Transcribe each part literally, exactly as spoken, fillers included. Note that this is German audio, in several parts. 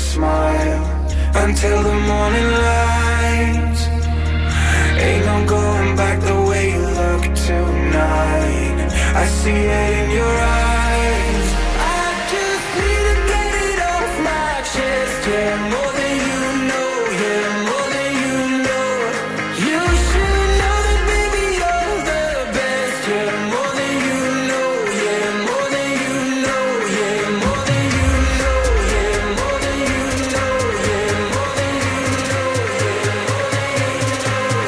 smile until the morning light. Ain't no going back the way you look tonight. I see it in your eyes. I just need to get it off my chest. Yeah, more than you know. Yeah, more than you know. You should know that baby you're the best. Yeah, more than you know. Yeah, more than you know. Yeah, more than you know. Yeah, more than you know. Yeah, more than you know. Yeah, more than you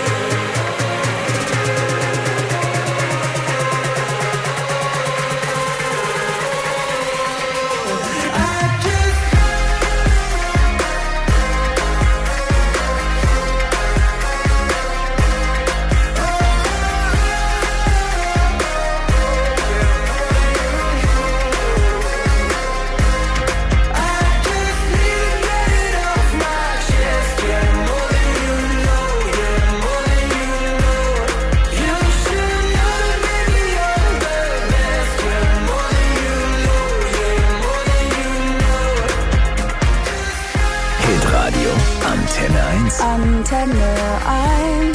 Hitradio Antenne eins. Antenne eins.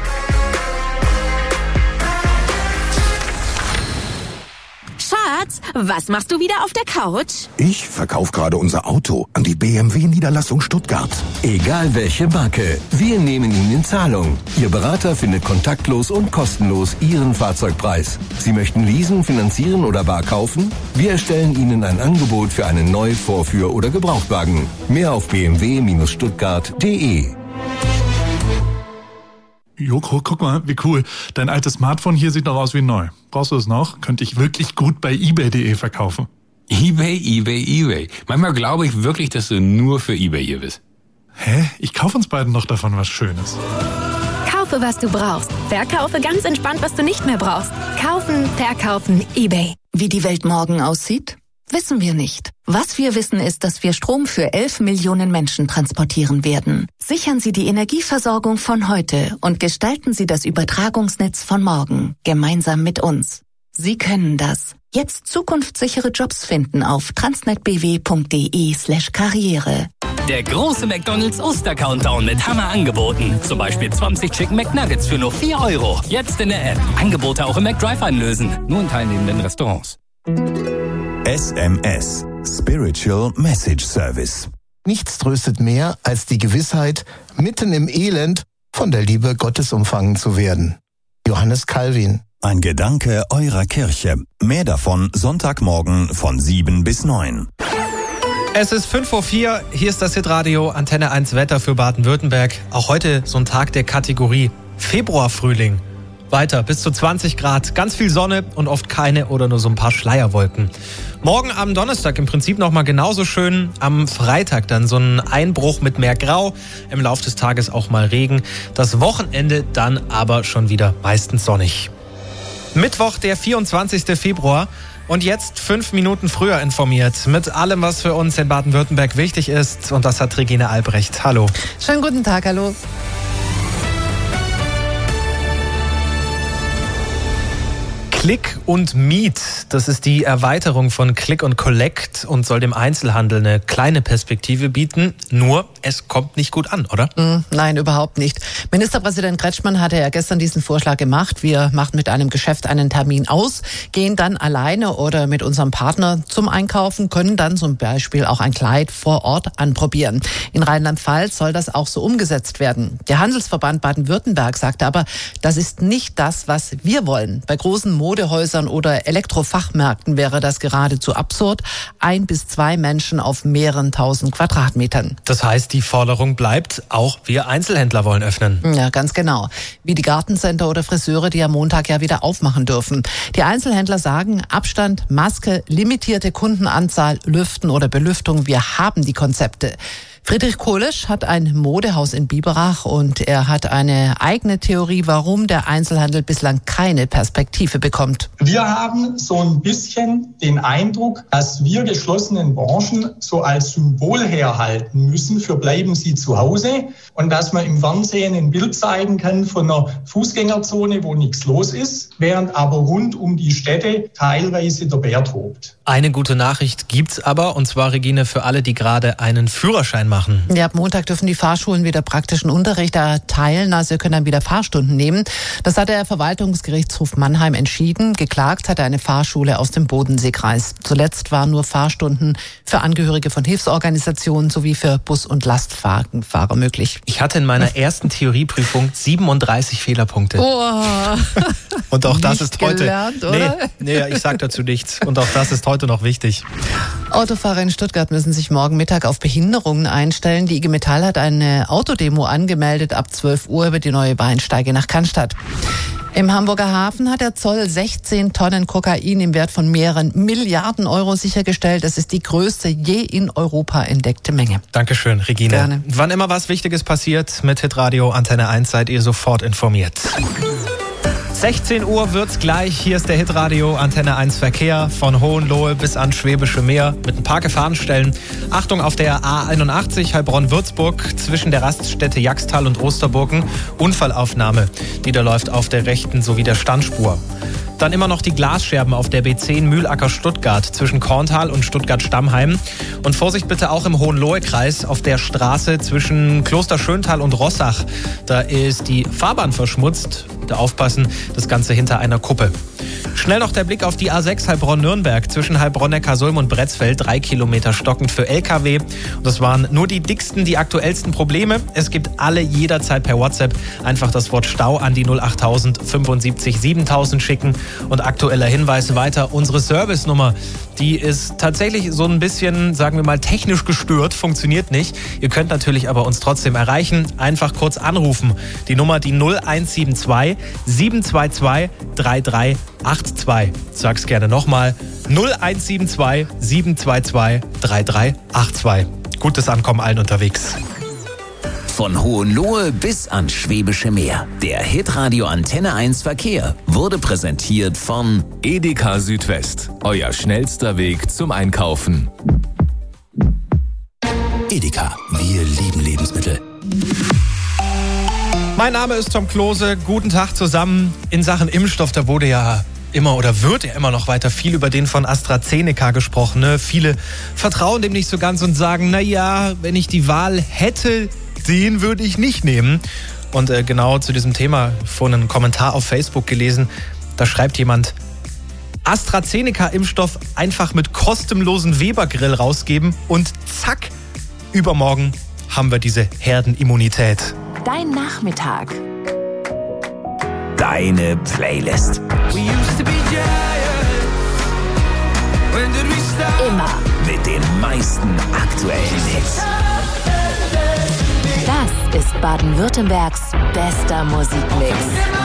Schatz, was machst du wieder auf der Couch? Ich verkaufe gerade unser Auto an die B M W-Niederlassung Stuttgart. Egal welche Marke, wir nehmen ihn in Zahlung. Ihr Berater findet kontaktlos und kostenlos Ihren Fahrzeugpreis. Sie möchten leasen, finanzieren oder bar kaufen? Wir erstellen Ihnen ein Angebot für einen Neu-, Vorführ- oder Gebrauchtwagen. Mehr auf b m w stuttgart punkt d e. Joko, guck mal, wie cool. Dein altes Smartphone hier sieht noch aus wie neu. Brauchst du es noch? Könnte ich wirklich gut bei ebay punkt de verkaufen. eBay, eBay, eBay. Manchmal glaube ich wirklich, dass du nur für eBay hier bist. Hä? Ich kaufe uns beiden noch davon was Schönes. Kaufe, was du brauchst. Verkaufe ganz entspannt, was du nicht mehr brauchst. Kaufen, verkaufen, eBay. Wie die Welt morgen aussieht? Wissen wir nicht. Was wir wissen ist, dass wir Strom für elf Millionen Menschen transportieren werden. Sichern Sie die Energieversorgung von heute und gestalten Sie das Übertragungsnetz von morgen, gemeinsam mit uns. Sie können das. Jetzt zukunftssichere Jobs finden auf transnetbw punkt de slash karriere. Der große McDonald's Oster-Countdown mit Hammer-Angeboten. Zum Beispiel zwanzig Chicken McNuggets für nur vier Euro. Jetzt in der App. Angebote auch im McDrive einlösen. Nur in teilnehmenden Restaurants. S M S. Spiritual Message Service. Nichts tröstet mehr als die Gewissheit, mitten im Elend von der Liebe Gottes umfangen zu werden. Johannes Calvin. Ein Gedanke eurer Kirche. Mehr davon Sonntagmorgen von sieben bis neun. Es ist fünf Uhr vier, hier ist das Hitradio Antenne eins Wetter für Baden-Württemberg. Auch heute so ein Tag der Kategorie Februarfrühling. Weiter bis zu zwanzig Grad, ganz viel Sonne und oft keine oder nur so ein paar Schleierwolken. Morgen am Donnerstag im Prinzip nochmal genauso schön. Am Freitag dann so ein Einbruch mit mehr Grau. Im Laufe des Tages auch mal Regen. Das Wochenende dann aber schon wieder meistens sonnig. Mittwoch, der vierundzwanzigster Februar. Und jetzt fünf Minuten früher informiert mit allem, was für uns in Baden-Württemberg wichtig ist. Und das hat Regine Albrecht. Hallo. Schönen guten Tag, hallo. Click und Meet, das ist die Erweiterung von Click und Collect und soll dem Einzelhandel eine kleine Perspektive bieten. Nur, es kommt nicht gut an, oder? Mm, nein, überhaupt nicht. Ministerpräsident Kretschmann hatte ja gestern diesen Vorschlag gemacht. Wir machen mit einem Geschäft einen Termin aus, gehen dann alleine oder mit unserem Partner zum Einkaufen, können dann zum Beispiel auch ein Kleid vor Ort anprobieren. In Rheinland-Pfalz soll das auch so umgesetzt werden. Der Handelsverband Baden-Württemberg sagte aber, das ist nicht das, was wir wollen. Bei großen Modehäusern oder Elektrofachmärkten wäre das geradezu absurd. Ein bis zwei Menschen auf mehreren tausend Quadratmetern. Das heißt, die Forderung bleibt, auch wir Einzelhändler wollen öffnen. Ja, ganz genau. Wie die Gartencenter oder Friseure, die am Montag ja wieder aufmachen dürfen. Die Einzelhändler sagen, Abstand, Maske, limitierte Kundenanzahl, Lüften oder Belüftung, wir haben die Konzepte. Friedrich Kohlisch hat ein Modehaus in Biberach und er hat eine eigene Theorie, warum der Einzelhandel bislang keine Perspektive bekommt. Wir haben so ein bisschen den Eindruck, dass wir geschlossenen Branchen so als Symbol herhalten müssen für bleiben Sie zu Hause und dass man im Fernsehen ein Bild zeigen kann von einer Fußgängerzone, wo nichts los ist, während aber rund um die Städte teilweise der Bär tobt. Eine gute Nachricht gibt's aber, und zwar, Regine, für alle, die gerade einen Führerschein machen. Ja, ab Montag dürfen die Fahrschulen wieder praktischen Unterricht erteilen, also ihr könnt dann wieder Fahrstunden nehmen. Das hat der Verwaltungsgerichtshof Mannheim entschieden. Geklagt hat eine Fahrschule aus dem Bodenseekreis. Zuletzt waren nur Fahrstunden für Angehörige von Hilfsorganisationen sowie für Bus- und Lastwagenfahrer möglich. Ich hatte in meiner ersten Theorieprüfung siebenunddreißig Fehlerpunkte. Oh. Und auch das Nicht ist heute. gelernt, oder? Nee, nee, ich sag dazu nichts. Und auch das ist heute noch wichtig. Autofahrer in Stuttgart müssen sich morgen Mittag auf Behinderungen einstellen. Die I G Metall hat eine Autodemo angemeldet ab zwölf Uhr über die neue Bahnsteige nach Cannstatt. Im Hamburger Hafen hat der Zoll sechzehn Tonnen Kokain im Wert von mehreren Milliarden Euro sichergestellt. Das ist die größte je in Europa entdeckte Menge. Dankeschön, Regine. Gerne. Wann immer was Wichtiges passiert, mit Hitradio Antenne eins seid ihr sofort informiert. sechzehn Uhr wird's gleich. Hier ist der Hitradio Antenne eins Verkehr von Hohenlohe bis ans Schwäbische Meer mit ein paar Gefahrenstellen. Achtung auf der A einundachtzig Heilbronn-Würzburg zwischen der Raststätte Jagstal und Osterburgen. Unfallaufnahme, die da läuft auf der rechten sowie der Standspur. Dann immer noch die Glasscherben auf der B zehn Mühlacker-Stuttgart zwischen Korntal und Stuttgart-Stammheim. Und Vorsicht bitte auch im Hohenlohe-Kreis auf der Straße zwischen Kloster Schöntal und Rossach. Da ist die Fahrbahn verschmutzt. Bitte aufpassen, das Ganze hinter einer Kuppe. Schnell noch der Blick auf die A sechs Heilbronn-Nürnberg zwischen Heilbronn-Neckarsulm und Bretzfeld. Drei Kilometer stockend für L K W. Und das waren nur die dicksten, die aktuellsten Probleme. Es gibt alle jederzeit per WhatsApp einfach das Wort Stau an die null achttausend fünfundsiebzig siebentausend schicken. Und aktueller Hinweis weiter, unsere Service-Nummer, die ist tatsächlich so ein bisschen, sagen wir mal, technisch gestört, funktioniert nicht. Ihr könnt natürlich aber uns trotzdem erreichen. Einfach kurz anrufen. Die Nummer, die null eins sieben zwei sieben zwei zwei drei drei acht zwei. Sag's gerne nochmal. null eins sieben zwei sieben zwei zwei drei drei acht zwei. Gutes Ankommen allen unterwegs. Von Hohenlohe bis ans Schwäbische Meer. Der Hitradio Antenne eins Verkehr wurde präsentiert von Edeka Südwest. Euer schnellster Weg zum Einkaufen. Edeka, wir lieben Lebensmittel. Mein Name ist Tom Klose. Guten Tag zusammen. In Sachen Impfstoff, da wurde ja immer oder wird ja immer noch weiter viel über den von AstraZeneca gesprochen. Ne? Viele vertrauen dem nicht so ganz und sagen, na ja, wenn ich die Wahl hätte, den würde ich nicht nehmen. Und äh, genau zu diesem Thema vorhin einen Kommentar auf Facebook gelesen. Da schreibt jemand, AstraZeneca-Impfstoff einfach mit kostenlosen Weber-Grill rausgeben und zack, übermorgen haben wir diese Herdenimmunität. Dein Nachmittag. Deine Playlist. Immer mit den meisten aktuellen Hits. Das ist Baden-Württembergs bester Musikmix.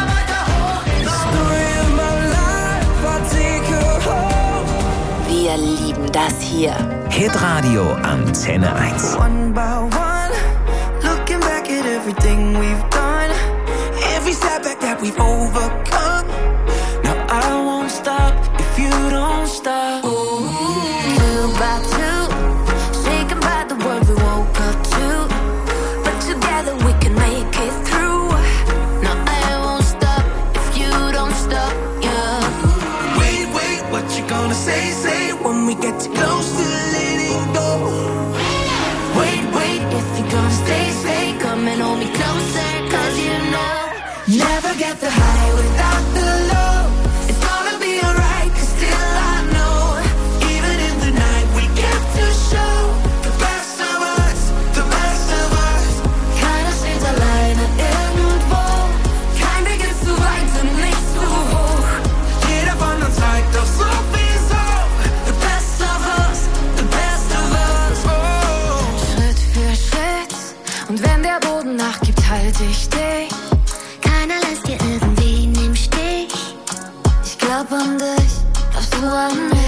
Wir lieben das hier. Hitradio Antenne eins. One by one, looking back at everything we've done, every setback that we've overcome. Now I won't stop if you don't stop. Two by two, shaken by the world we woke up to, but together we can make it through. No, I won't stop if you don't stop, yeah. Wait, wait, what you gonna say, say when we get too close to letting go. Wait, wait, if you're gonna stay, stay, come and hold me closer, cause you know, never get the high without the low. It's gonna be alright, cause still I know, even in the night we get to show the best of us, the best of us. Keiner steht alleine irgendwo, kein Weg ist zu weit und nicht zu hoch. Jeder von uns zeigt doch sowieso the best of us, the best of us. Oh. Schritt für Schritt, und wenn der Boden nachgibt, halte ich dich. Keiner lässt dir irgendwie im Stich. Ich glaub an dich, glaubst du an mich?